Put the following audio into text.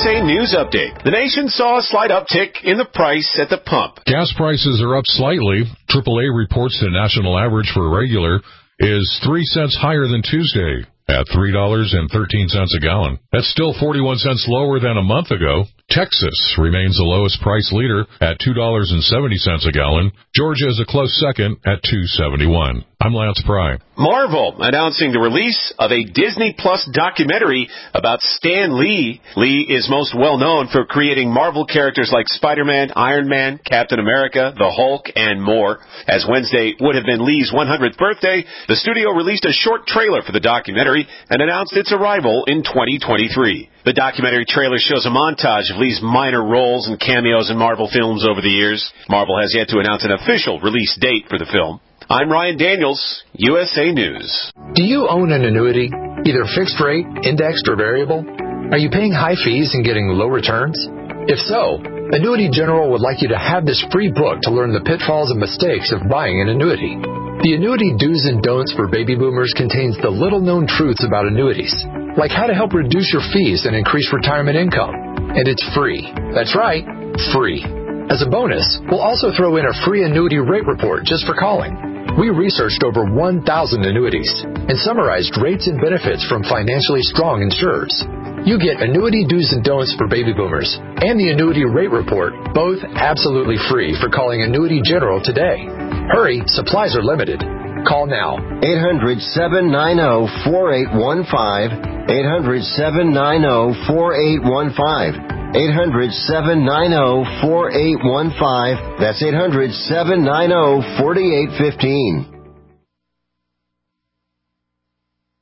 USA News Update. The nation saw a slight uptick in the price at the pump. Gas prices are up slightly. AAA reports the national average for regular is 3 cents higher than Tuesday at $3.13 a gallon. That's still 41 cents lower than a month ago. Texas remains the lowest price leader at $2.70 a gallon. Georgia is a close second at $2.71. I'm Lance Pry. Marvel announcing the release of a Disney Plus documentary about Stan Lee. Lee is most well known for creating Marvel characters like Spider-Man, Iron Man, Captain America, the Hulk, and more. As Wednesday would have been Lee's 100th birthday, the studio released a short trailer for the documentary and announced its arrival in 2023. The documentary trailer shows a montage of Lee's minor roles and cameos in Marvel films over the years. Marvel has yet to announce an official release date for the film. I'm Ryan Daniels, USA News. Do you own an annuity, either fixed rate, indexed, or variable? Are you paying high fees and getting low returns? If so, Annuity General would like you to have this free book to learn the pitfalls and mistakes of buying an annuity. The Annuity Do's and Don'ts for Baby Boomers contains the little-known truths about annuities, like how to help reduce your fees and increase retirement income. And it's free. That's right, free. As a bonus, we'll also throw in a free annuity rate report just for calling. We researched over 1,000 annuities and summarized rates and benefits from financially strong insurers. You get Annuity Do's and Don'ts for Baby Boomers and the Annuity Rate Report, both absolutely free for calling Annuity General today. Hurry, supplies are limited. Call now. 800-790-4815. 800-790-4815. 800-790-4815. That's 800-790-4815.